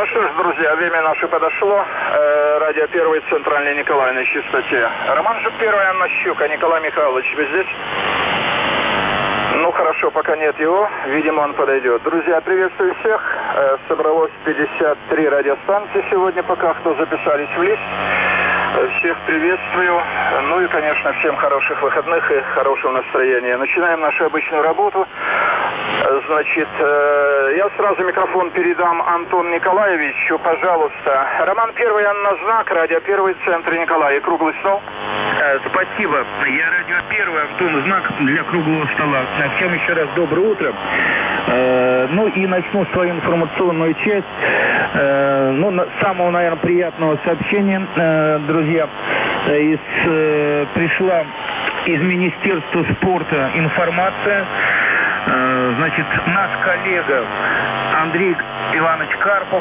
Ну что ж, друзья, время наше подошло. Радио Первый, центральный Николай на частоте. Роман Жук, Первый, Анна Щука. Николай Михайлович, вы здесь? Ну хорошо, пока нет его. Видимо, он подойдет. Друзья, приветствую всех. Собралось 53 радиостанции сегодня, пока кто записались в лист. Всех приветствую. Ну и, конечно, всем хороших выходных и хорошего настроения. Начинаем нашу обычную работу. Значит, я сразу микрофон передам Антону Николаевичу. Пожалуйста. Роман Первый, Анна Знак, Радио Первый, центр Николая. Круглый стол. Спасибо. Я Радио Первый, Антон Знак для круглого стола. Всем еще раз доброе утро. Ну и начну свою информационную часть. Самого, наверное, приятного сообщения, друзья. Пришла из Министерства спорта информация. Значит, наш коллега Андрей Иванович Карпов,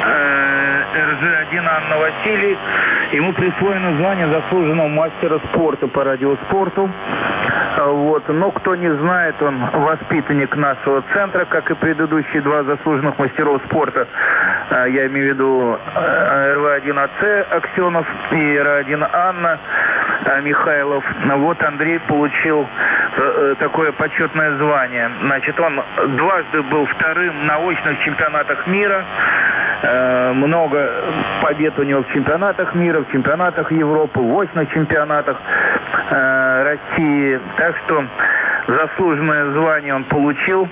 РЖ-1 Анна Василий, ему присвоено звание заслуженного мастера спорта по радиоспорту. Вот. Но кто не знает, он воспитанник нашего центра, как и предыдущие два заслуженных мастеров спорта. Я имею в виду РВ-1АЦ Аксенов и РВ-1 Анна Михайлов. Вот Андрей получил такое почетное звание. Значит, он дважды был вторым на очных чемпионатах мира. Много побед у него в чемпионатах мира, в чемпионатах Европы, в очных чемпионатах России. Так что заслуженное звание он получил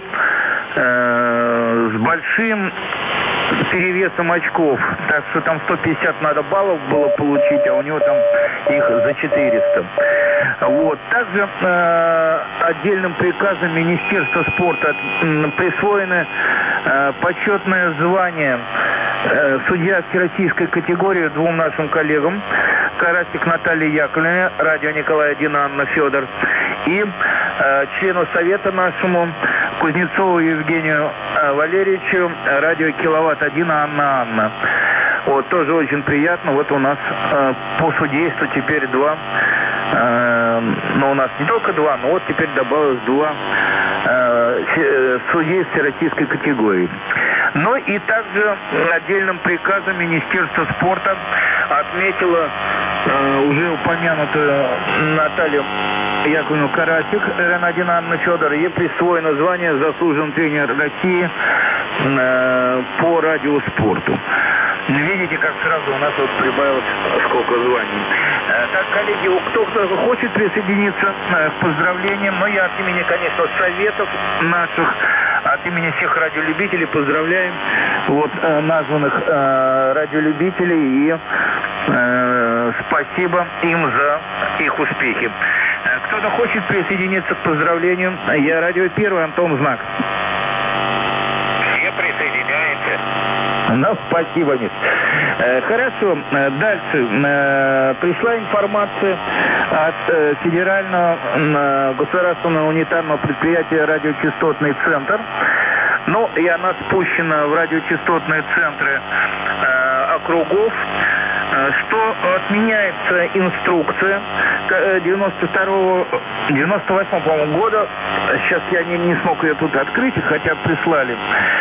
с большим перевесом очков. Так что там 150 надо баллов было получить, а у него там их за 400. Вот. Также отдельным приказом Министерства спорта присвоено почетное звание судья всероссийской категории двум нашим коллегам: Карасик Наталье Яковлевне, Радио Николай 1 Анна Федор, и члену совета нашему Кузнецову Евгению Валерьевичу, Радио Киловатт 1 Анна. Вот, тоже очень приятно. Вот у нас по судейству теперь два. Но у нас не только два, но вот теперь добавилось два судей всероссийской категории. Ну и также отдельным приказом Министерства спорта отметила уже упомянутую Наталью Яковлевну Карасик, РН-1 Анна Федор. Ей присвоено звание заслуженный тренер России по радиоспорту. Видите, как сразу у нас вот прибавилось сколько званий. Так, коллеги, кто хочет присоединиться к поздравлениям, но я от имени, конечно, советов наших, от имени всех радиолюбителей поздравляем вот названных радиолюбителей и спасибо им за их успехи. Кто-то хочет присоединиться к поздравлению? Я Радио Первый, Антон Знак. Все присоединяемся. Ну, спасибо, Миш. Хорошо, дальше. Пришла информация от Федерального государственного унитарного предприятия «Радиочастотный центр». Ну, и она спущена в радиочастотные центры округов, что отменяется инструкция 98, по-моему, года. Сейчас я не смог ее тут открыть, хотя прислали.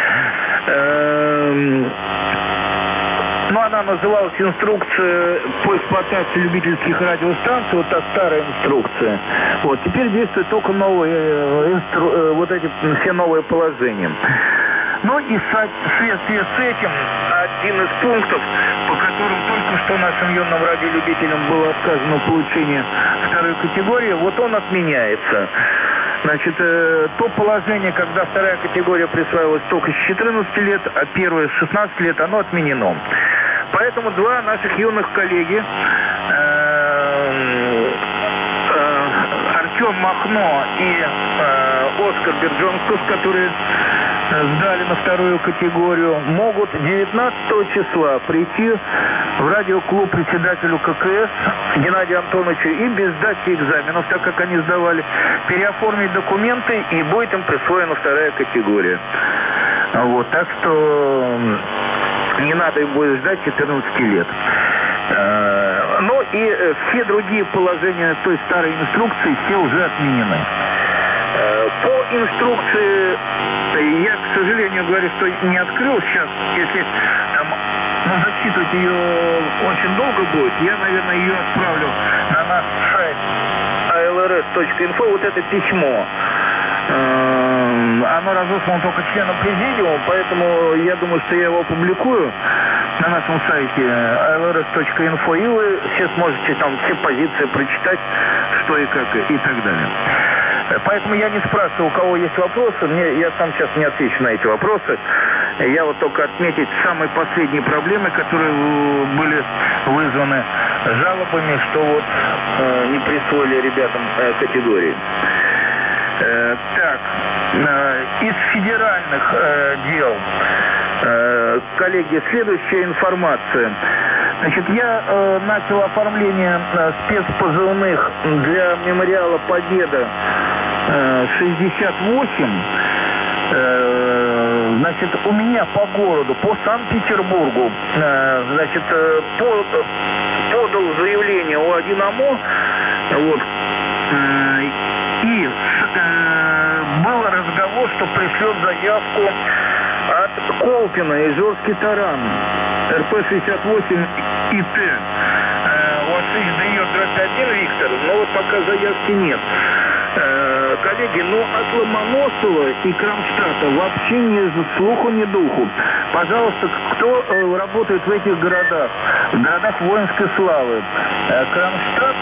Но она называлась инструкция по эксплуатации любительских радиостанций, вот та старая инструкция. Вот теперь действуют только новые вот эти все новые положения. Ну и в соответствии с этим один из пунктов, по которым только что нашим юным радиолюбителям было отказано получение второй категории, вот он отменяется. Значит, то положение, когда вторая категория присваивалась только с 14 лет, а первая с 16 лет, оно отменено. Поэтому два наших юных коллеги, Артем Махно и Оскар Берджонскус, которые сдали на вторую категорию, могут 19 числа прийти в радиоклуб председателю ККС Геннадию Антоновичу и без сдачи экзаменов, так как они сдавали, переоформить документы, и будет им присвоена вторая категория. Вот, так что не надо им будет ждать 14 лет. Ну и все другие положения той старой инструкции все уже отменены. По инструкции, я, к сожалению, говорю, что не открыл сейчас, если там, зачитывать ее очень долго будет, я, наверное, ее отправлю на наш сайт alrs.info, вот это письмо. Оно разослано только членам президиума, поэтому я думаю, что я его опубликую на нашем сайте alrs.info, и вы все сможете там все позиции прочитать, что и как, и так далее. Поэтому я не спрашиваю, у кого есть вопросы, я сам сейчас не отвечу на эти вопросы. Я вот только отметить самые последние проблемы, которые были вызваны жалобами, что вот не присвоили ребятам категории. Так, из федеральных дел, коллеги, следующая информация. Значит, я начал оформление спецпозывных для мемориала Победа 68. Значит, у меня по городу, по Санкт-Петербургу, значит, подал заявление О1 АМО, вот, и был разговор, что пришлет заявку от Колпина, Ижорский таран, РП-68 ИТ. У вас ДЕ-1, Виктор, но вот пока заявки нет. Коллеги, но от Ломоносова и Кронштадта вообще ни слуху, ни духу. Пожалуйста, кто работает в этих городах воинской славы, Кронштадт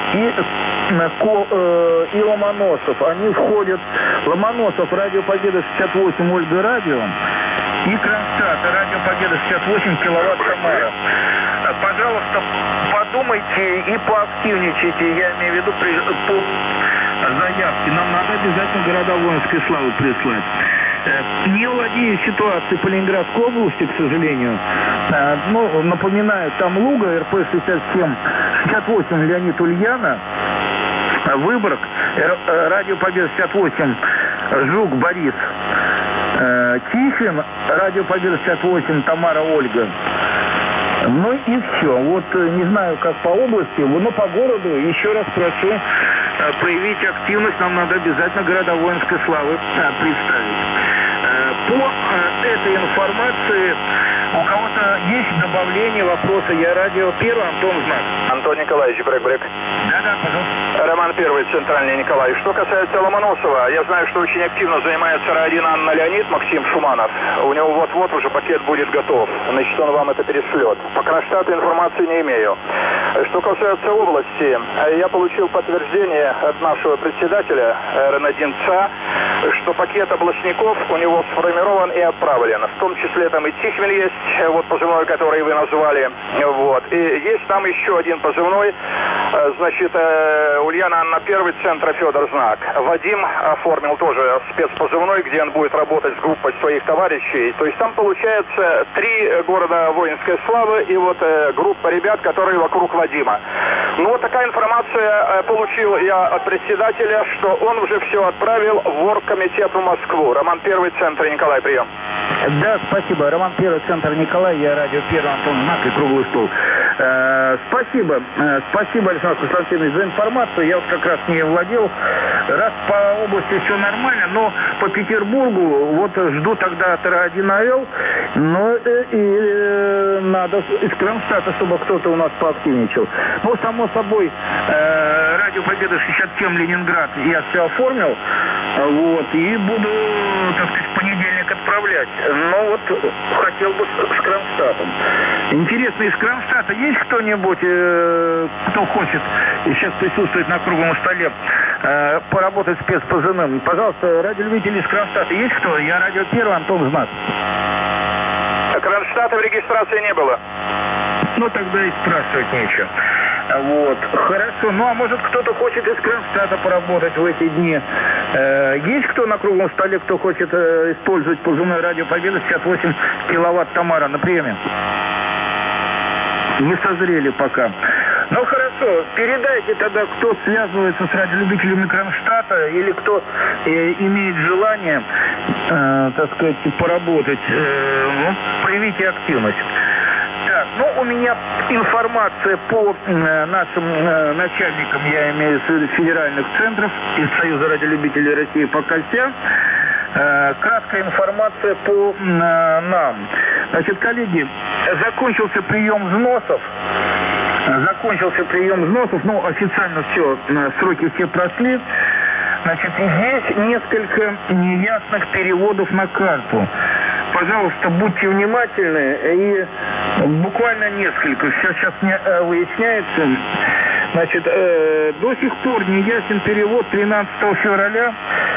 и Ломоносов, они входят, Ломоносов, Радио Победа 68, Ольга Радио, и Кронштадт, Радио Победа 68, киловатт Самара. Пожалуйста, подумайте и поактивничайте, я имею в виду по заявке. Нам надо обязательно города воинской славы прислать. Не владею ситуацией по Ленинградской области, к сожалению. Но напоминаю, там Луга, РП-67, 68, Леонид Ульяна, Выборг, Радио Победа 68, Жук Борис, Тихвин, Радио Победа 68, Тамара Ольга. Ну и все. Вот не знаю, как по области, но по городу еще раз прошу проявить активность. Нам надо обязательно города воинской славы представить. По этой информации у кого-то есть добавление, вопросы? Я радио 1, Антон Знак. Антон Николаевич, брейк. Да, пожалуйста. Роман 1, Центральный Николай. Что касается Ломоносова, я знаю, что очень активно занимается Ра-1 Анна Леонид, Максим Шуманов. У него вот-вот уже пакет будет готов. Значит, он вам это перешлет. По Кронштадту информации не имею. Что касается области, я получил подтверждение от нашего председателя РН-1ЦА, что пакет областников у него сформирован и отправлен. В том числе там и Тихвин есть, вот позывной, который вы назвали. Вот. И есть там еще один позывной, значит, Ульяна Анна 1, центра Федор Знак. Вадим оформил тоже спецпозывной, где он будет работать с группой своих товарищей. То есть там получается 3 города воинской славы и вот группа ребят, которые вокруг Вадима. Ну вот такая информация получил я от председателя, что он уже все отправил в оргкомитет в Москву. Роман 1, центр Николай, прием. Да, спасибо. Роман 1, центр Николай, я радио 1, Антон Знак и круглый стол. Спасибо. Спасибо, Александр Константинович, за информацию. Я вот как раз не владел. Раз по области все нормально, но по Петербургу вот жду тогда от Ра-1АЛ, но и надо из Кронштадта, чтобы кто-то у нас поактивничал. Ну, само собой, Радио Победа 67 Ленинград я все оформил, вот, и буду, так сказать, в понедельник отправлять. Но вот хотел бы с Кронштадтом. Интересно, из Кронштадта есть кто-нибудь, кто хочет сейчас присутствовать на круглом столе, поработать спецпозывным? Пожалуйста, радиолюбители из Кронштадта есть кто? Я радио 1, Антон Знак. Кронштадта в регистрации не было. Ну, тогда и спрашивать нечего. Вот, хорошо. Ну, а может, кто-то хочет из Кронштадта поработать в эти дни? Есть кто на круглом столе, кто хочет использовать позывной Радио Победа 68 киловатт Тамара на приеме? Не созрели пока. Ну, хорошо. Передайте тогда, кто связывается с радиолюбителями Кронштадта или кто имеет желание, так сказать, поработать. Ну, проявите активность. Так, ну, у меня информация по нашим начальникам, я имею в виду федеральных центров из Союза радиолюбителей России пока вся. Краткая информация по нам. Значит, коллеги, закончился прием взносов, ну, официально все, сроки все прошли. Значит, здесь несколько неясных переводов на карту. Пожалуйста, будьте внимательны, и буквально несколько, сейчас не выясняется. Значит, до сих пор не ясен перевод 13 февраля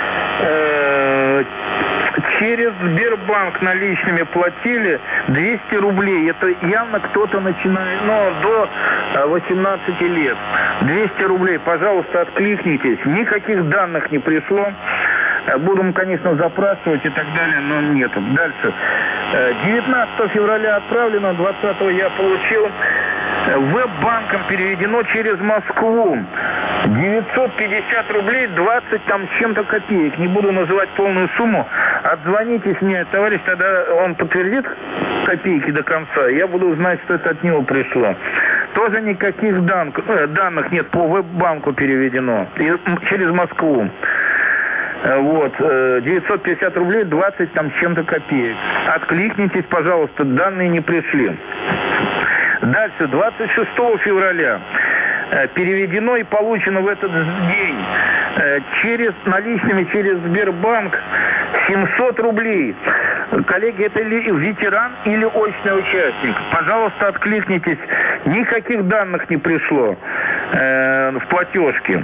через Сбербанк наличными платили 200 рублей. Это явно кто-то начинает, до 18 лет. 200 рублей, пожалуйста, откликнитесь. Никаких данных не пришло. Будем, конечно, запрашивать и так далее, но нету. Дальше. 19 февраля отправлено, 20 я получил. Веб-банком переведено через Москву. 950 рублей, 20 там с чем-то копеек. Не буду называть полную сумму. Отзвонитесь мне, товарищ, тогда он подтвердит копейки до конца. Я буду знать, что это от него пришло. Тоже никаких данных нет, по веб-банку переведено. Через Москву. Вот, 950 рублей, 20 там с чем-то копеек. Откликнитесь, пожалуйста, данные не пришли. Дальше, 26 февраля переведено и получено в этот день наличными через Сбербанк 700 рублей. Коллеги, это ли ветеран или очный участник? Пожалуйста, откликнитесь. Никаких данных не пришло в платежке.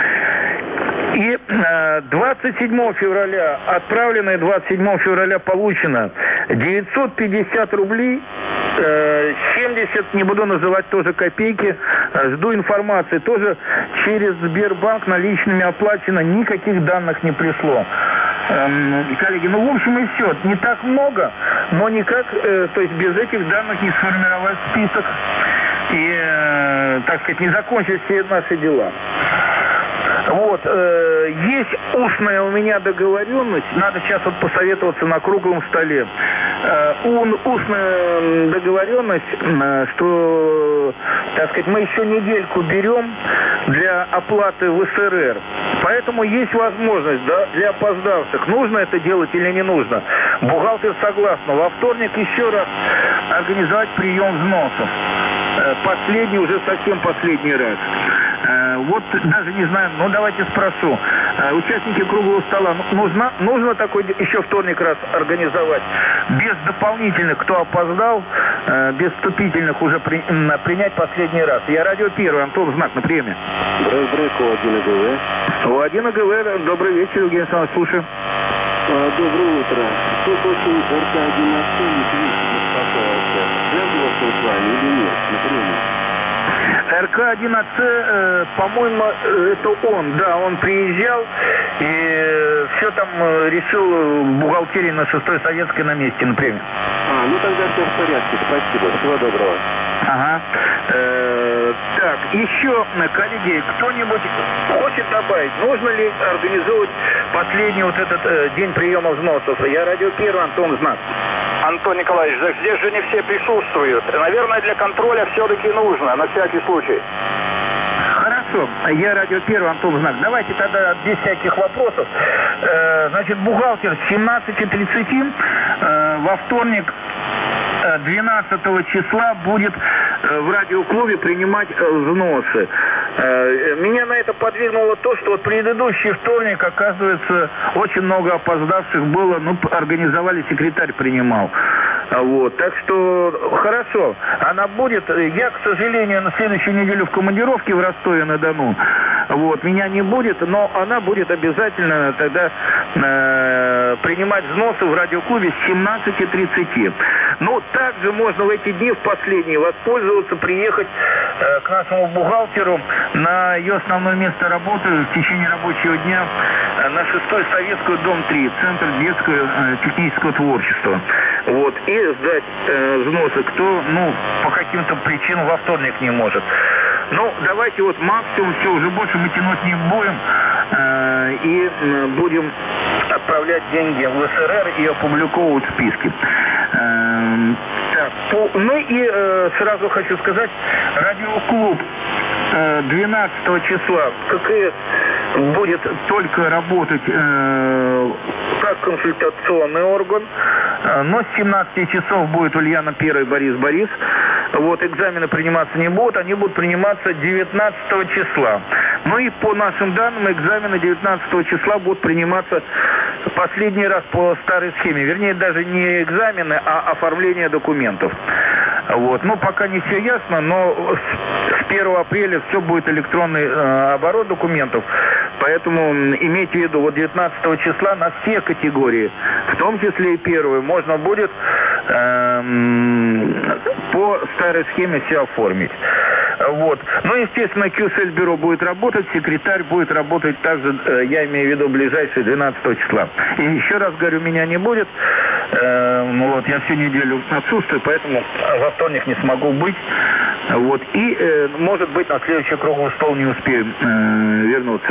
И 27 февраля отправлено, и 27 февраля получено 950 рублей, 70, не буду называть тоже копейки, жду информации. Тоже через Сбербанк наличными оплачено, никаких данных не пришло. Коллеги, в общем и все. Не так много, но никак, то есть без этих данных не сформировать список и, так сказать, не закончить все наши дела. Вот, есть устная у меня договоренность, надо сейчас вот посоветоваться на круглом столе. Устная договоренность, что, так сказать, мы еще недельку берем для оплаты в СРР. Поэтому есть возможность, да, для опоздавших, нужно это делать или не нужно. Бухгалтер согласна. Во вторник еще раз организовать прием взносов. Последний, уже совсем последний раз. Вот даже не знаю, давайте спрошу. Участники круглого стола, нужно такой еще вторник раз организовать? Без дополнительных, кто опоздал, без вступительных уже принять последний раз. Я радио Первый, Антон Знак на приеме. Брейк, У1 АГВ. У1 АГВ, добрый вечер, Евгений Александрович, слушаю. Доброе утро. Тут очень РК-1 беспокоился. Связывался с вами или нет? Например. РК-1АЦ, по-моему, это он. Да, он приезжал и все там решил в бухгалтерии на 6-й Советской на месте, например. Тогда все в порядке. Спасибо. Всего доброго. Ага. Так, еще, коллеги, кто-нибудь хочет добавить, нужно ли организовывать последний вот этот день приема взносов? Я радио Первый, Антон Знак. Антон Николаевич, здесь же не все присутствуют. Наверное, для контроля все-таки нужно, на всякий случай. Хорошо, я радио Первый, Антон Знак. Давайте тогда без всяких вопросов. Значит, бухгалтер с 17:30 во вторник 12 числа будет в радиоклубе принимать взносы. Меня на это подвигнуло то, что вот предыдущий вторник, оказывается, очень много опоздавших было, организовали, секретарь принимал. Вот, так что хорошо, она будет. Я, к сожалению, на следующей неделе в командировке в Ростове-на-Дону. Вот, меня не будет, но она будет обязательно тогда принимать взносы в радиоклубе с 17:30. Также можно в эти дни, в последние, воспользоваться, приехать к нашему бухгалтеру на ее основное место работы в течение рабочего дня на 6-й Советскую, дом 3, Центр детского технического творчества. Вот, и сдать взносы, кто, по каким-то причинам во вторник не может. Давайте вот максимум, все, уже больше мы тянуть не будем, и будем отправлять деньги в СРР и опубликовывать списки. Так. Ну и сразу хочу сказать, радиоклуб 12 числа будет только работать как консультационный орган, но с 17 часов будет Ульяна Первый, Борис. Вот, экзамены приниматься не будут, они будут приниматься 19 числа. Ну и по нашим данным, экзамены 19 числа будут приниматься последний раз по старой схеме. Вернее, даже не экзамены, а оформление документов. Вот. Ну, пока не все ясно, но с 1 апреля все будет электронный оборот документов. Поэтому имейте в виду, вот 19 числа на все категории, в том числе и первую, можно будет по старой схеме все оформить. Вот. Ну, естественно, QSL-бюро будет работать, секретарь будет работать также, я имею в виду, ближайшие 12 числа. И еще раз говорю, меня не будет. Вот, я всю неделю отсутствую, поэтому во вторник не смогу быть. Вот. И, может быть, на следующий круглый стол не успею вернуться.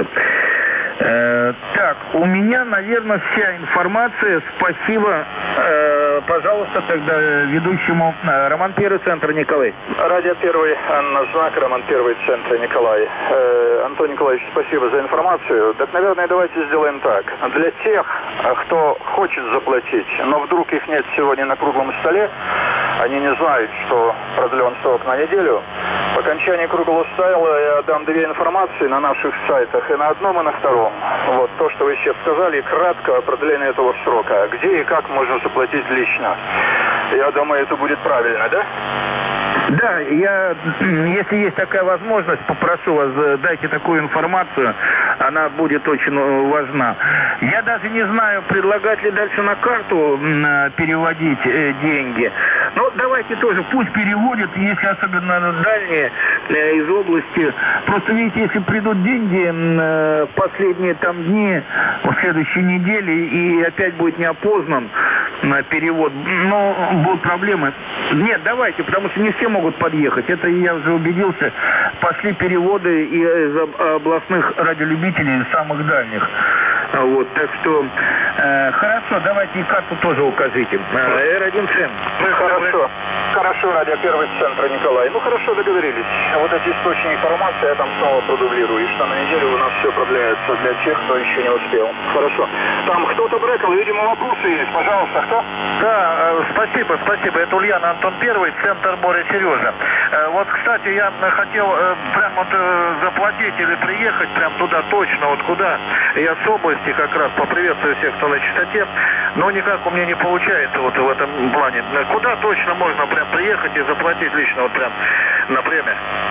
Так, у меня, наверное, вся информация. Спасибо, пожалуйста, тогда ведущему Роман Первый, Центр Николай. Радио Первый, Анна Знак, Роман Первый, Центр Николай. Антон Николаевич, спасибо за информацию. Так, наверное, давайте сделаем так. Для тех, кто хочет заплатить, но вдруг их нет сегодня на круглом столе, они не знают, что продлен срок на неделю. По окончании круглого стола я дам две информации на наших сайтах, и на одном, и на втором. Вот то, что вы сейчас сказали, кратко о продлении этого срока. Где и как можно заплатить лично. Я думаю, это будет правильно, да? Да, если есть такая возможность, попрошу вас, дайте такую информацию, она будет очень важна. Я даже не знаю, предлагать ли дальше на карту переводить деньги. Но давайте тоже, пусть переводят, если особенно дальние из области. Просто видите, если придут деньги последние там дни, в следующей неделе, и опять будет неопознан перевод, но будут проблемы. Нет, давайте, потому что не все могут подъехать. Это я уже убедился. Пошли переводы и из областных радиолюбителей, из самых дальних. Вот, так что хорошо, давайте и карту тоже укажите. R1CM. Хорошо, радио Первый, Центр Николай. Ну хорошо, договорились. Вот эти источники информации я там снова продублирую. И что на неделю у нас все продляется для тех, кто еще не успел. Хорошо. Там кто-то брекал, видимо, вопросы есть. Пожалуйста, кто? Да, спасибо. Это Ульяна, Антон Первый, Центр Боря Сережа. Вот, кстати, я хотел прям вот заплатить или приехать прям туда точно, вот куда. Я с области как раз поприветствую всех, кто на частоте, но никак у меня не получается вот в этом плане. Куда точно можно прям приехать и заплатить лично вот прям на премию?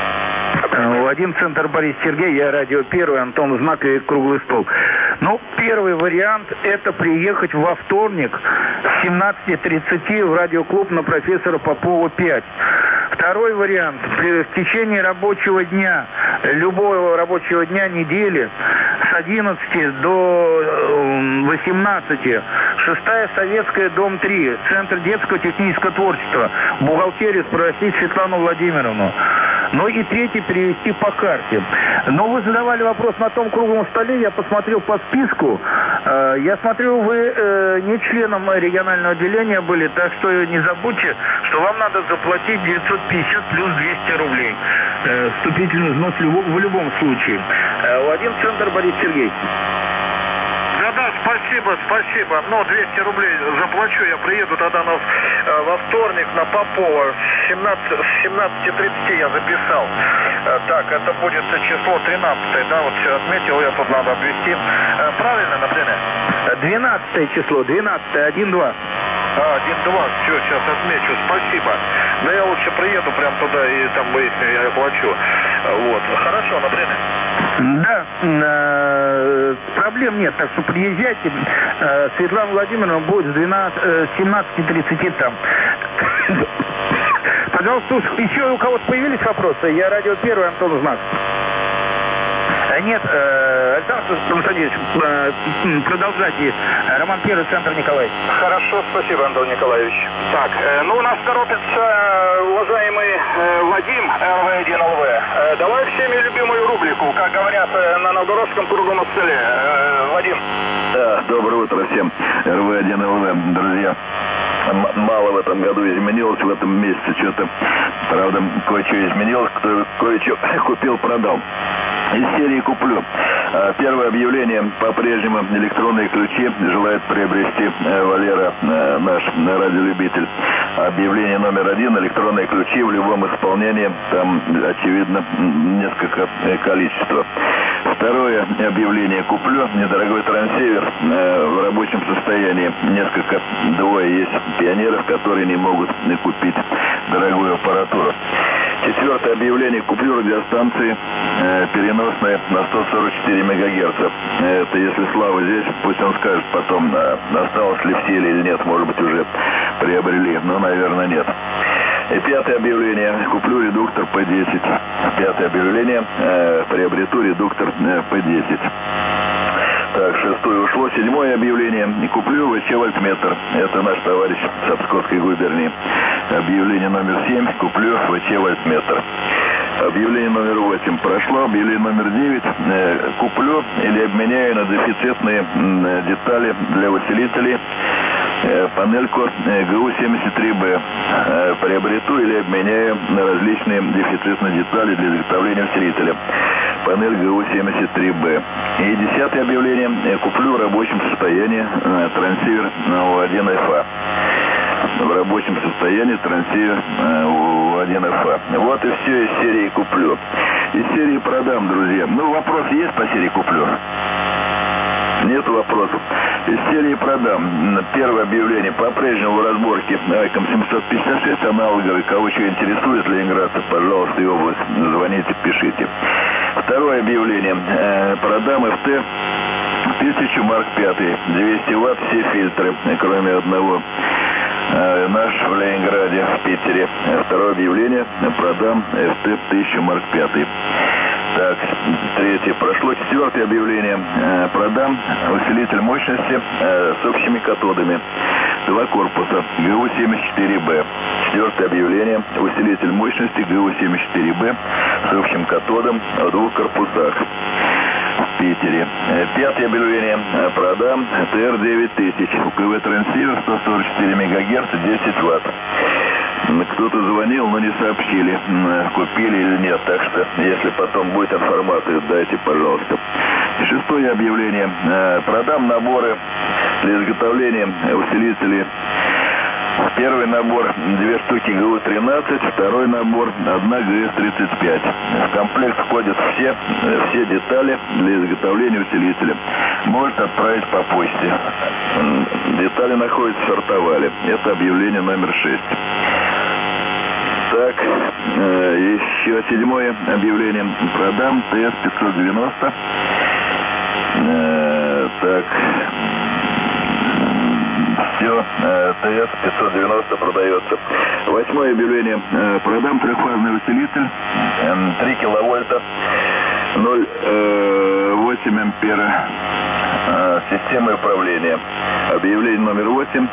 Один Центр Борис Сергей, я радио Первый, Антон Знак и круглый стол. Ну, первый вариант – это приехать во вторник с 17:30 в радиоклуб на профессора Попова 5. Второй вариант – в течение рабочего дня, любого рабочего дня недели, с 11 до 18, 6-я Советская, дом 3, Центр детского технического творчества, бухгалтерию спросить Светлану Владимировну. Ну и третий – перевести по карте. Но вы задавали вопрос на том круглом столе, я посмотрел по списку. Я смотрю, вы не членом регионального отделения были, так что не забудьте, что вам надо заплатить 950 плюс 200 рублей. Вступительный взнос в любом случае. Один Центр Борис Сергей. Да, спасибо. Ну, 200 рублей заплачу, я приеду тогда во вторник на Попова. С 17:30 я записал. Так, это будет число 13, да, вот все отметил, я тут надо обвести. Правильно, например? 12 число, 12, 1-2. 1-2, все, сейчас отмечу, спасибо. Да я лучше приеду прям туда и там выясню, я оплачу. Вот, хорошо, например. Да, проблем нет, так что приезжайте. Светлана Владимировна будет с 17:30 там. Пожалуйста, еще у кого-то появились вопросы? Я радио Первый, Антон Знак. Нет, Александр Константинович, продолжайте. Роман Первый, Центр Николай. Хорошо, спасибо, Антон Николаевич. Так, у нас торопится уважаемый Вадим, РВ1ЛВ. Давай всеми любимую рубрику, как говорят на Новгородском круглом столе. Вадим. Да, доброе утро всем, РВ1ЛВ, друзья. мало в этом году изменилось, в этом месяце что-то, правда, кое-что изменилось, кое-что купил, продал. Из серии «Куплю». Первое объявление: по-прежнему электронные ключи желает приобрести Валера, наш радиолюбитель. Объявление номер 1: электронные ключи в любом исполнении, там, очевидно, несколько количества. Второе объявление: «Куплю» недорогой трансивер в рабочем состоянии. Двое есть пионеров, которые не могут купить дорогую аппаратуру. Четвертое объявление: «Куплю» радиостанции переносные на 144 МГц. Это если Слава здесь, пусть он скажет потом, осталось ли в силе или нет, может быть, уже приобрели, но, наверное, нет. И пятое объявление: «Куплю редуктор P10». Пятое объявление: приобрету редуктор P10. Так, шестое ушло. Седьмое объявление: «Куплю ВЧ вольтметр». Это наш товарищ с Обскотской губернии. Объявление номер 7: «Куплю ВЧ вольтметр». Объявление номер 8 прошло. Объявление номер 9: «Куплю или обменяю на дефицитные детали для усилителей панельку ГУ-73Б. Приобрету или обменяю на различные дефицитные детали для изготовления усилителя. Панель ГУ-73Б». И 10-е объявление: «Куплю в рабочем состоянии трансивер У1ФА». В рабочем состоянии трансивер У1ФА. Вот и все из серии «Куплю». Из серии «Продам», друзья. Ну, вопрос есть по серии «Куплю»? Нет вопросов. Из серии «Продам». Первое объявление: по-прежнему в разборке Айком 756 аналоговый. Кого что интересует, ленинградцы, пожалуйста, и область, звоните, пишите. Второе объявление: «Продам ФТ 1000 Марк 5, 200 Вт, все фильтры, кроме одного. Наш в Ленинграде, в Питере». Второе объявление: «Продам ФТ 1000 Марк 5». Так, третье прошло. Четвертое объявление: «Продам усилитель мощности с общими катодами. 2 корпуса ГУ-74Б». Четвертое объявление: усилитель мощности ГУ-74Б с общим катодом в 2 корпусах в Питере. Пятое объявление: «Продам ТР-9000. УКВ трансивер 144 МГц, 10 Вт». Кто-то звонил, но не сообщили, купили или нет. Так что, если потом будет информация, дайте, пожалуйста. Шестое объявление: «Продам наборы для изготовления усилителей». Первый набор 2 штуки ГУ-13, второй набор 1 ГС-35. В комплект входят все детали для изготовления усилителя. Может отправить по почте. Детали находятся в сортовале. Это объявление номер 6. Так, еще седьмое объявление: «Продам ТС-590». Так, все, ТС-590 продается. Восьмое объявление: «Продам трехфазный усилитель 3 киловольта, 0,8 ампера, системы управления». Объявление номер 8: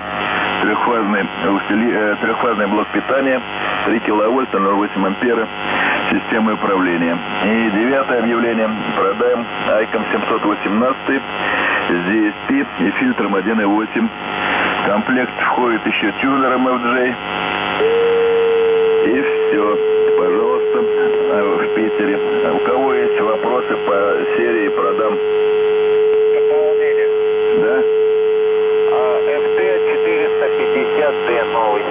трехфазный блок питания 3 киловольта, 0,8 ампера, системы управления. И 9-е объявление: «Продаем Айком 718 с DSP и фильтром 1,8. В комплект входит еще тюнер MFJ». И все. Пожалуйста, в Питере. У кого есть вопросы по серии «Продам»? Дополнение. Да? FT-450D новый.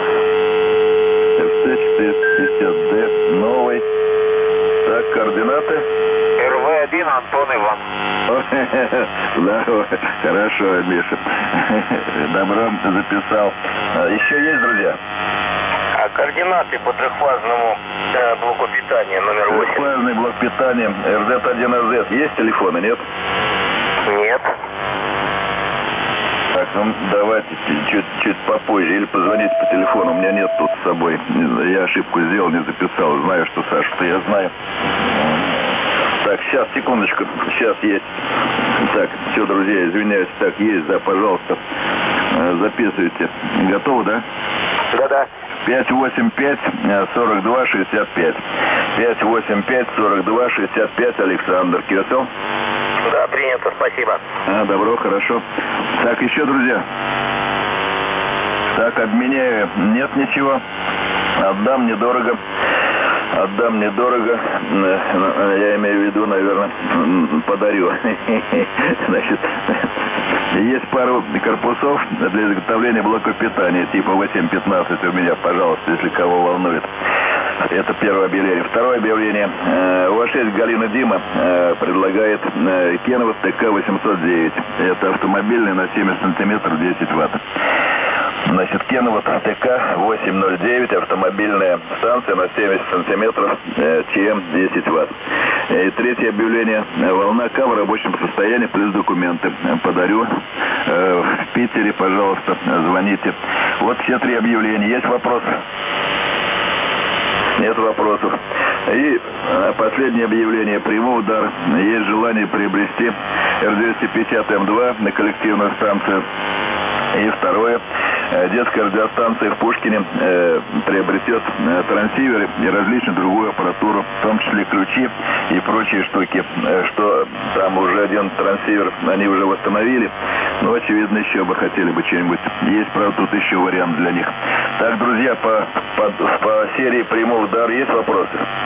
FT-450D новый. Так, координаты? РВ-1 Антон Иван. Да, хорошо, Миша. Добро записал. Еще есть, друзья? А координаты по трехфазному блоку питания номер 8? Трехфазный блок питания РЗ-1АЗ. Есть телефоны, нет? Нет. Так, ну давайте чуть попозже. Или позвоните по телефону. У меня нет тут с собой. Я ошибку сделал, не записал. Знаю, что Саша-то я знаю. Так, сейчас, секундочку. Сейчас есть. Так, все, друзья, извиняюсь. Так, есть, да, пожалуйста. Записывайте. Готовы, да? Да-да. 585-42-65. 585-42-65, Александр Кесел. Да, принято, спасибо. Добро, хорошо. Так, еще, друзья. Так, обменяю. Нет ничего. Отдам недорого. Отдам недорого. Я имею в виду, наверное, подарю. Значит, есть пару корпусов для изготовления блока питания типа 815 у меня, пожалуйста, если кого волнует. Это первое объявление. Второе объявление. УАЗ-6 Галина Дима предлагает Кенова ТК-809. Это автомобильный на 70 сантиметров 10 ватт. Значит, Кенова ТК-809, автомобильная станция на 70 сантиметров, ЧМ 10 ватт. И третье объявление. Волна К в рабочем состоянии, плюс документы. Подарю в Питере, пожалуйста, звоните. Вот все три объявления. Есть вопросы? Нет вопросов. И последнее объявление. Приму удар. Есть желание приобрести Р-250М2 на коллективную станцию. И второе. Детская радиостанция в Пушкине приобретет трансиверы и различную другую аппаратуру, в том числе ключи и прочие штуки, что там уже один трансивер они уже восстановили, но, очевидно, еще бы хотели бы что-нибудь. Есть, правда, тут еще вариант для них. Так, друзья, по серии «Приму удар» есть вопросы?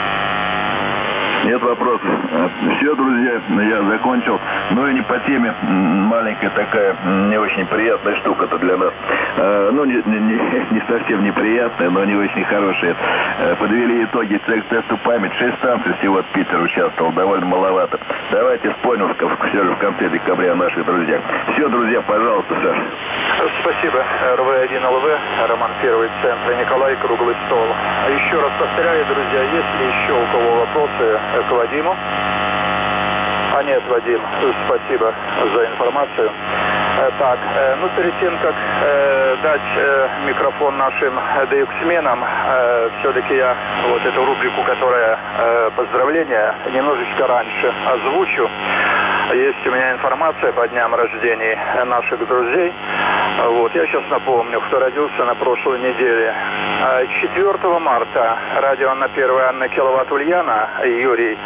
Нет вопросов. Все, друзья, я закончил. Ну и не по теме. Маленькая такая, не очень приятная штука-то для нас. Ну, не совсем неприятная, но не очень хорошая. Подвели итоги тесту память. 6 станций всего от Питера участвовал. Довольно маловато. Давайте вспомним все же в конце декабря наших друзья. Все, друзья, пожалуйста, Саша. Спасибо. РВ-1ЛВ, Роман Первый, центр, Николай, круглый стол. Еще раз повторяю, друзья, есть ли еще у кого вопросы к Вадиму? А нет, Вадим, спасибо за информацию. Так, ну перед тем, как дать микрофон нашим ДХ-сменам, все-таки я вот эту рубрику, которая поздравления, немножечко раньше озвучу. Есть у меня информация по дням рождения наших друзей. Вот, я сейчас напомню, кто родился на прошлой неделе. 4 марта радио Анна Первая, Анна Киловатт Ульяна, Юрий.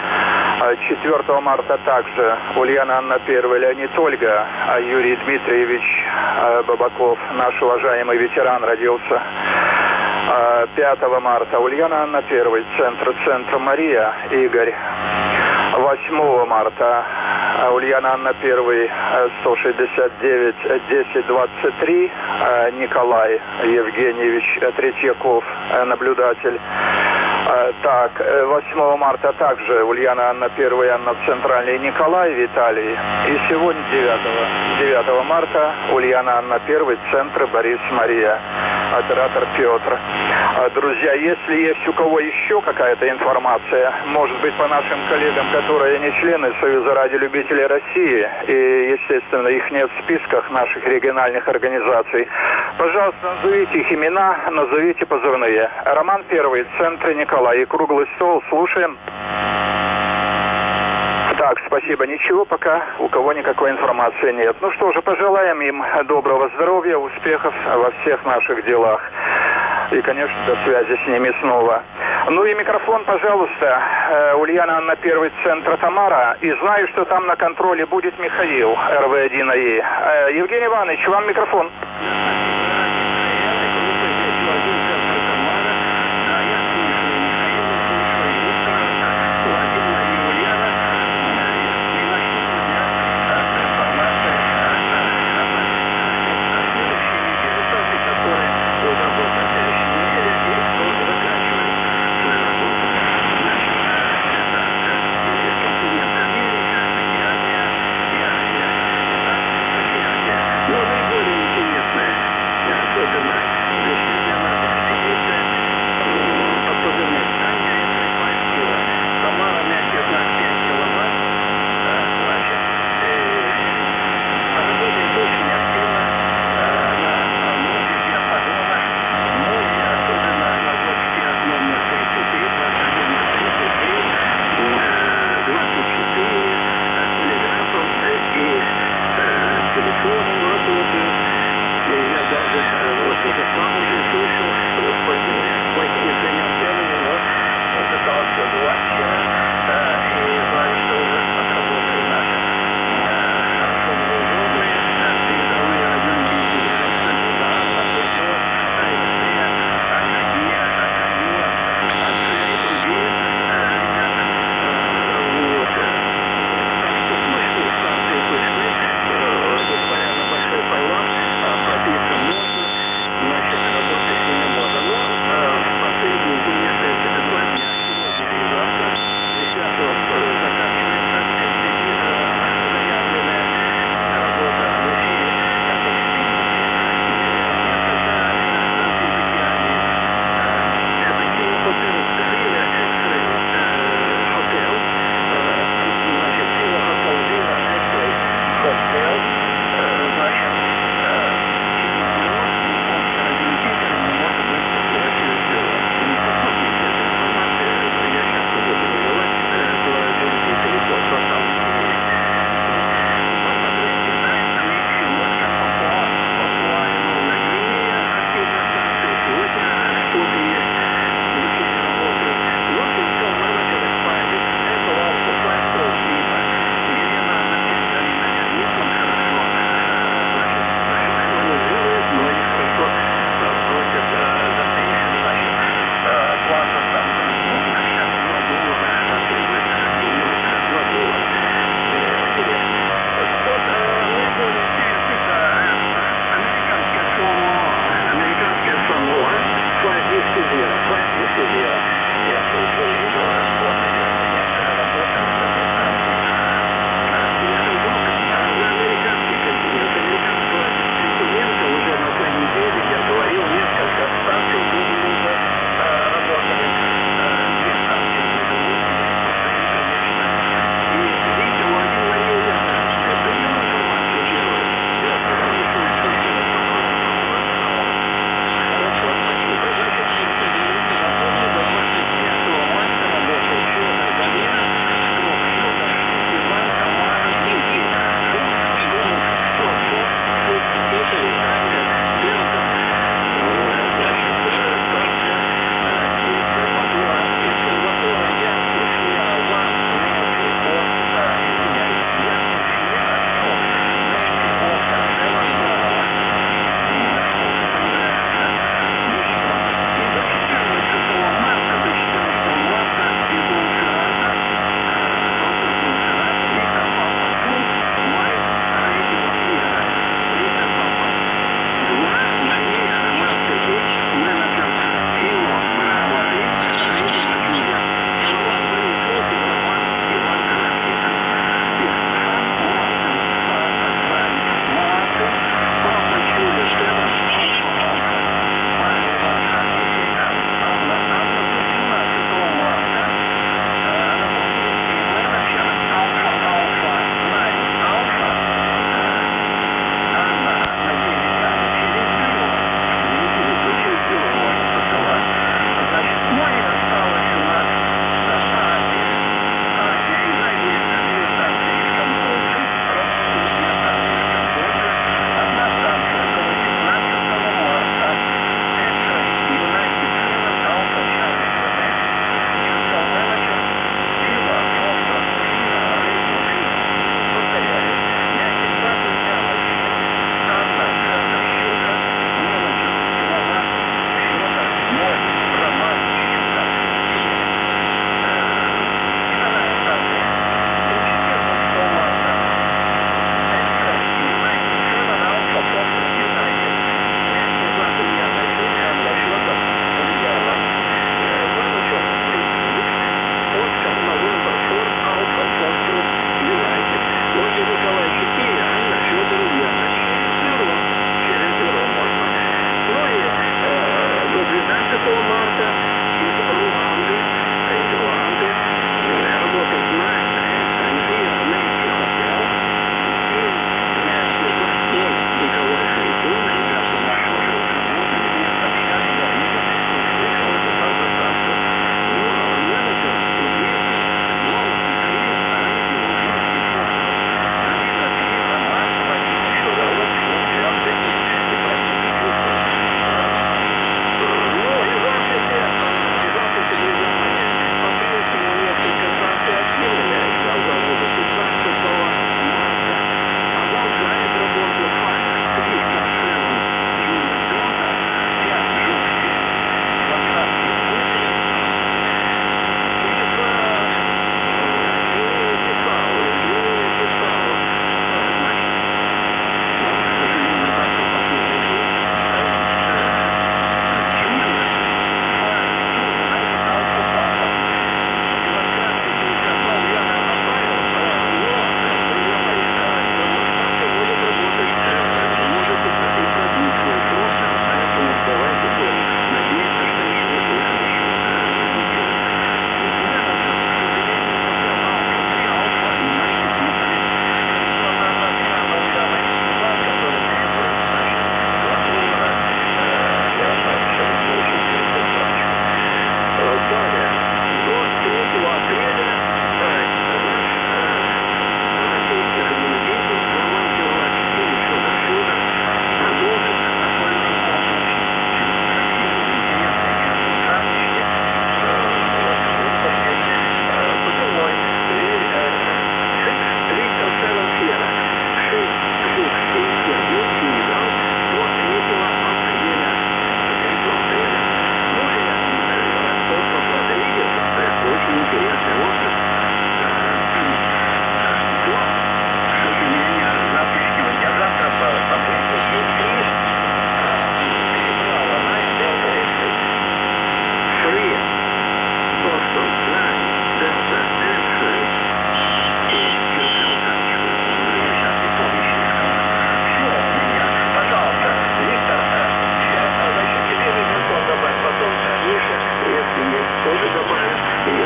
4 марта также Ульяна Анна Первая, Леонид Ольга, Юрий Дмитриевич Бабаков, наш уважаемый ветеран, родился. 5 марта Ульяна Анна Первая, центр Мария, Игорь. 8 марта Ульяна Анна Первый, 169 1023, Николай Евгеньевич Третьяков, наблюдатель. Так, 8 марта также Ульяна Анна Первая, Анна Центральный, Николай Виталий. И сегодня 9 марта Ульяна Анна Первый, центр Борис Мария, оператор Петр. Друзья, если есть у кого еще какая-то информация, может быть, по нашим коллегам, которые не члены Союза радиолюбителей России, и, естественно, их нет в списках наших региональных организаций, пожалуйста, назовите их имена, назовите позывные. Роман Первый, центр, Николай, и круглый стол, слушаем. Так, спасибо. Ничего, пока у кого никакой информации нет. Ну что же, пожелаем им доброго здоровья, успехов во всех наших делах. И, конечно, до связи с ними снова. Ну и микрофон, пожалуйста. Ульяна Анна Первый, центр Тамара. И знаю, что там на контроле будет Михаил, РВ-1АИ. Евгений Иванович, вам микрофон. Но наиболее интересное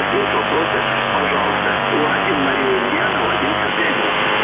есть вопросы, пожалуйста. У1 Мария Ульянова, 1 Сергей.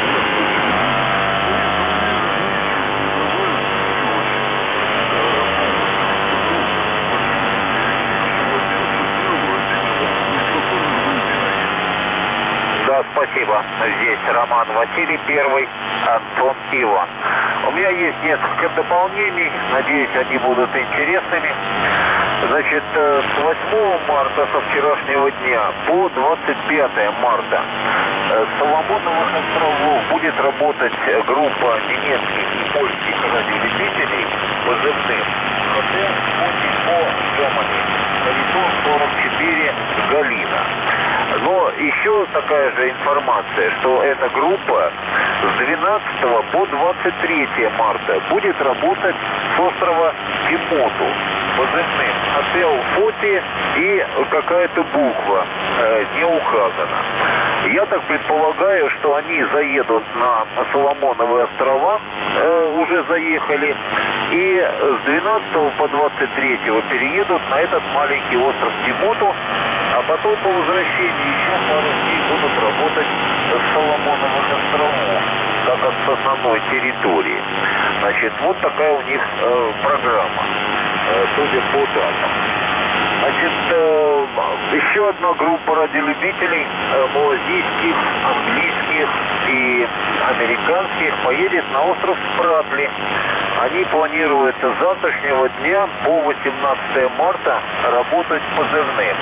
Да, спасибо. Здесь Роман Василий, первый, Антон Иван. У меня есть несколько дополнений, надеюсь, они будут интересными. Значит, с 8 марта, со вчерашнего дня, по 25 марта с Соломоновых островов будет работать группа немецких и польских радиолюбителей позывным «Хотел по Германии», коридор 44 «Галина». Но еще такая же информация, что эта группа с 12 по 23 марта будет работать с острова Тимоту позывным «Отель Фоти» и какая-то буква не указана. Я так предполагаю, что они заедут на Соломоновые острова, уже заехали, и с 12 по 23 переедут на этот маленький остров Тимоту, а потом по возвращении еще пару дней будут работать с Соломоновых островов, как от основной территории. Значит, вот такая у них программа, судя по датам. Значит, еще одна группа радиолюбителей малазийских, английских и американских поедет на остров Спратли. Они планируют с завтрашнего дня по 18 марта работать позывным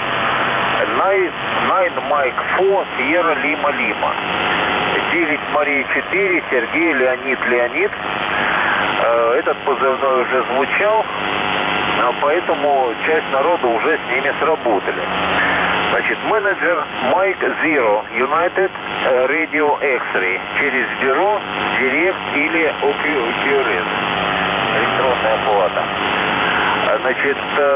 Nine Mike 4 Sierra Lima Lima. 9 Мария 4 Сергей Леонид. Этот позывной уже звучал, поэтому часть народа уже с ними сработали. Значит, менеджер Mike Zero United Radio X-Ray через бюро, Директ или OQRS. Электронная оплата. Значит,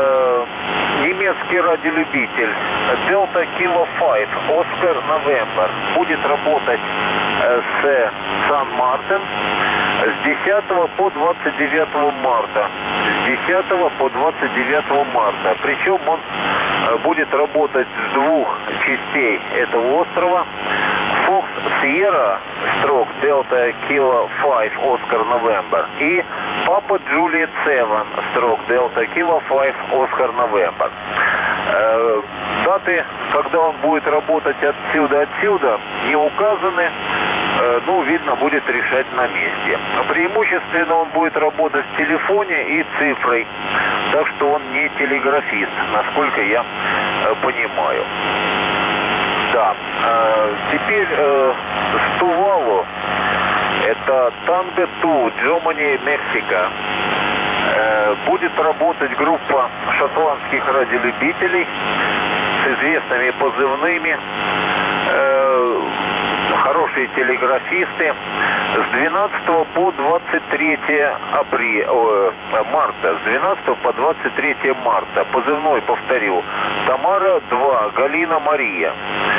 немецкий радиолюбитель Delta Kilo 5 Oscar November будет работать с Сан-Мартин с 10 по 29 марта. С 10 по 29 марта. Причем он будет работать с двух частей этого острова. Fox Sierra строк Delta Kilo 5 Oscar November и Papa Juliet 7 строк Delta Kilo 5 Oscar November. Даты, когда он будет работать отсюда, не указаны. Ну, видно, будет решать на месте. Преимущественно он будет работать в телефоне и цифрой. Так что он не телеграфист, насколько я понимаю. Да. Теперь с Тувалу. Это Tango 2, Germany, Мексика. Будет работать группа шотландских радиолюбителей с известными позывными, хорошие телеграфисты. С 12 по 23 марта. С 12 по 23 марта. Позывной, повторю, Тамара 2, Галина Мария.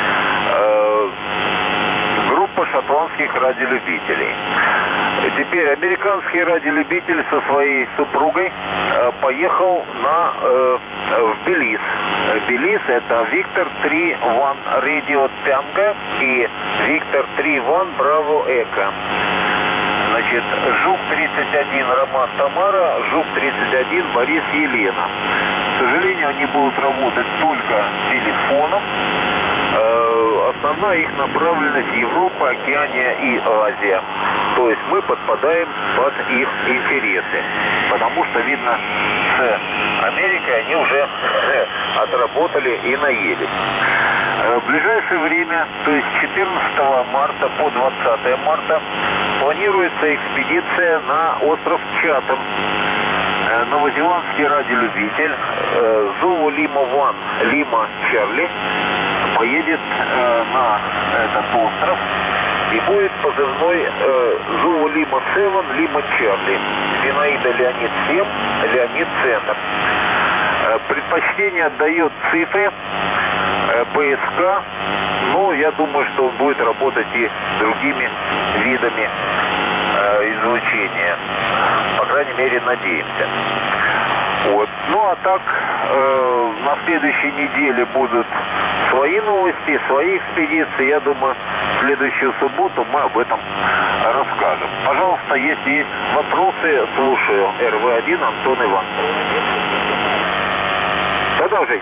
Группа шотландских радиолюбителей. Теперь американский радиолюбитель со своей супругой поехал в Белиз. Белиз — это Виктор 3-1 Radio Tango и Виктор 3-1 Bravo Echo. Значит, Жук-31 Роман Тамара, Жук-31 Борис Елена. К сожалению, они будут работать только телефоном. Основная их направленность — Европа, Океания и Азия. То есть мы подпадаем под их интересы. Потому что, видно, с Америкой они уже отработали и наелись. В ближайшее время, то есть с 14 марта по 20 марта, планируется экспедиция на остров Чатем. Новозеландский радиолюбитель Зулу Лима-1 Лима Чарли поедет на этот остров и будет позывной Зулу Лима-7 Лима Чарли. Зинаида Леонид 7 Леонид Центр. Предпочтение отдает цифре, ПСК, но я думаю, что он будет работать и с другими видами излучения. По крайней мере, надеемся. Вот. Ну а так, на следующей неделе будут свои новости, свои экспедиции. Я думаю, в следующую субботу мы об этом расскажем. Пожалуйста, если есть вопросы, слушаю. РВ-1, Антон Иван. Продолжай.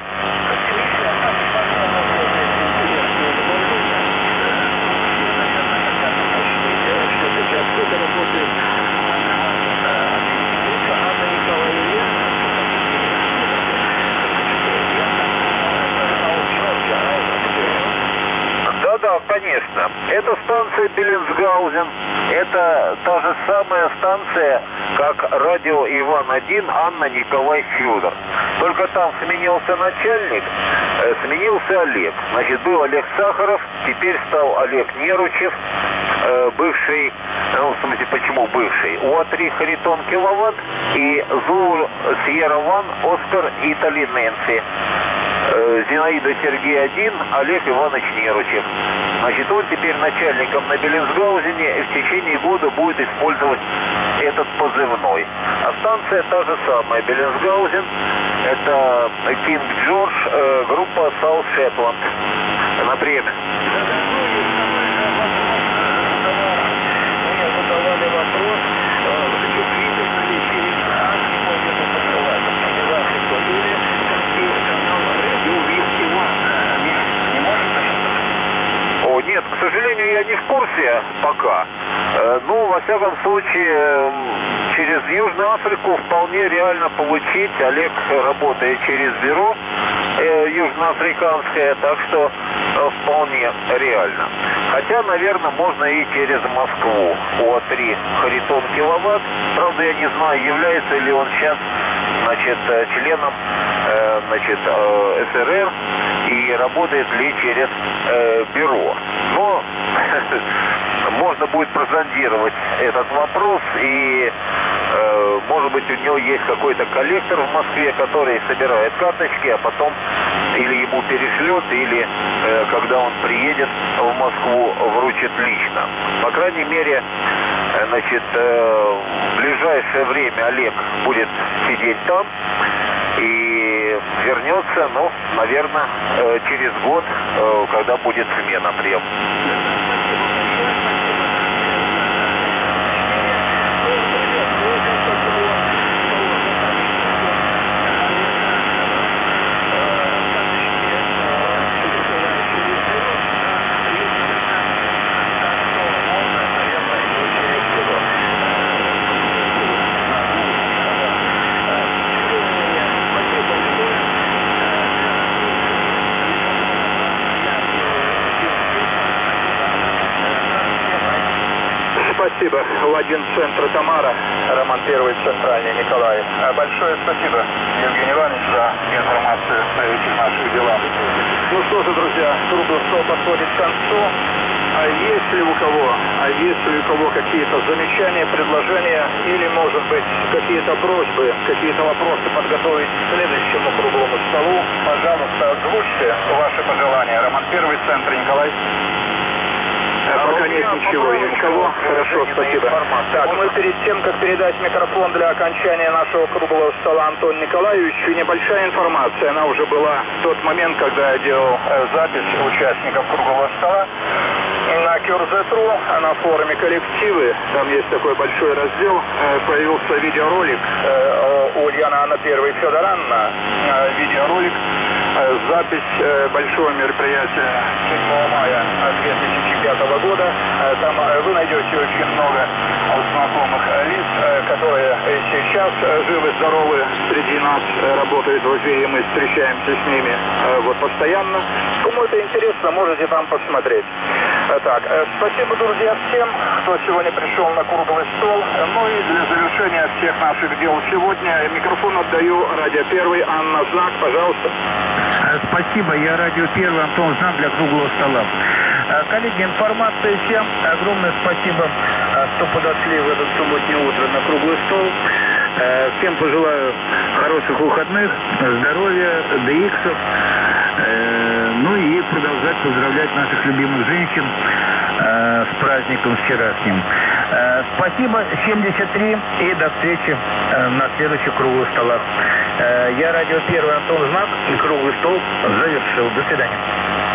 Да, конечно. Это станция Беллинсгаузен. Это та же самая станция, как радио Иван-1 Анна Николай Федор. Только там сменился начальник, сменился Олег. Значит, был Олег Сахаров, теперь стал Олег Неручев, бывший, ну, в смысле, почему бывший? УА-3 Харитон Киловатт и Зулу Сьерра Ван Оскар Итали Нэнси. Зинаида Сергей 1, Олег Иванович Неручев. Значит, он теперь начальником на Беллинсгаузене и в течение года будет использовать этот позывной. А станция та же самая, Беллинсгаузен, это Кинг Джордж, группа South Shetland на Бремен. Нет, к сожалению, я не в курсе пока. Ну, во всяком случае, через Южную Африку вполне реально получить. Олег работает через бюро южноафриканское, так что вполне реально. Хотя, наверное, можно и через Москву. УА-3 Харитон Киловатт. Правда, я не знаю, является ли он сейчас, значит, членом, значит, СРР и работает ли через бюро. Но можно будет прозондировать этот вопрос, и может быть, у него есть какой-то коллектор в Москве, который собирает карточки, а потом или ему перешлет, или когда он приедет в Москву, вручит лично. По крайней мере, значит, в ближайшее время Олег будет сидеть там и вернется, ну, наверное, через год, когда будет смена прем. Спасибо. У-1 центра Тамара, Роман 1 центральный, Николай. Большое спасибо, Евгений Иванович, за информацию в этих наших делах. Ну что же, друзья, круглый стол подходит к концу. А если у кого какие-то замечания, предложения или, может быть, какие-то просьбы, какие-то вопросы подготовить к следующему круглому столу, пожалуйста, озвучьте ваши пожелания. Роман 1 центр, Николай. Пока нет ничего, никого. Хорошо, спасибо. Так, мы перед тем, как передать микрофон для окончания нашего круглого стола Антону Николаевичу, небольшая информация. Она уже была в тот момент, когда я делал запись участников круглого стола. На Кюрзетру, на форуме коллективы, там есть такой большой раздел, появился видеоролик у Ульяна Анна 1 Федор Анна, видеоролик, запись большого мероприятия 7 мая 2005 года. Там вы найдете очень много знакомых лиц, которые сейчас живы-здоровы среди нас, работают в эфире, мы встречаемся с ними вот постоянно. Кому это интересно, можете там посмотреть. Так, спасибо, друзья, всем, кто сегодня пришел на круглый стол. Ну и для завершения всех наших дел сегодня микрофон отдаю радио 1 Анна Знак, пожалуйста. Спасибо, я радио 1 Антон Знак для круглого стола. Коллеги, информация всем. Огромное спасибо, что подошли в это субботнее утро на круглый стол. Всем пожелаю хороших выходных, здоровья, DX-ов. Ну и продолжать поздравлять наших любимых женщин с праздником вчерашним. Спасибо, 73, и до встречи на следующих круглых столах. Я радио 1 Антон Знак, и круглый стол завершил. До свидания.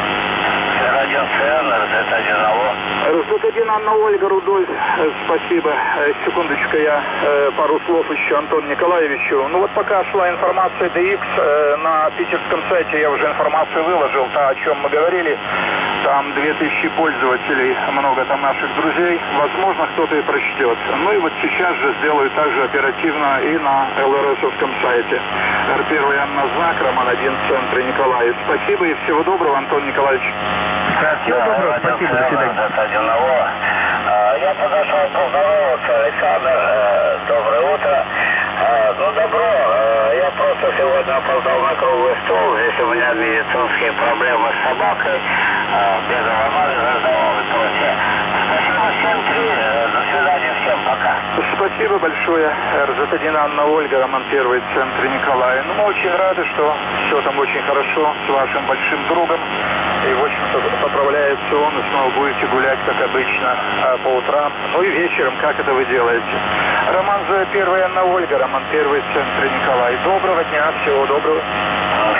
РЗ-1ЦН, РЗ-1АО. РЗ-1 Анна Ольга, Рудольф, секундочку, я пару слов еще Антону Николаевичу. Ну вот пока шла информация DX, на питерском сайте я уже информацию выложил, та, о чем мы говорили. Там 2000 пользователей, много там наших друзей. Возможно, кто-то и прочтет. Ну и вот сейчас же сделаю также оперативно и на ЛРСовском сайте. Р1 Анна Знак, Роман-1, в центре Николаев. Спасибо и всего доброго, Антон Николаевич. Всего доброго, спасибо, до свидания. Я подошел поздороваться, Александр, доброе утро. Ну, добро, я просто сегодня опоздал на круглый стол, здесь у меня медицинские проблемы с собакой, бегал анализы, сдавал и прочее. Спасибо всем, до свидания, всем пока. Спасибо большое, РЗ-1 Анна Ольга, Роман-1, в центре Николая. Ну, мы очень рады, что все там очень хорошо с вашим большим другом. И, в общем-то, поправляется он, и снова будете гулять, как обычно, по утрам. Ну и вечером, как это вы делаете. Роман-1 Анна Ольга, Роман-1, в центре Николая. Доброго дня, всего доброго.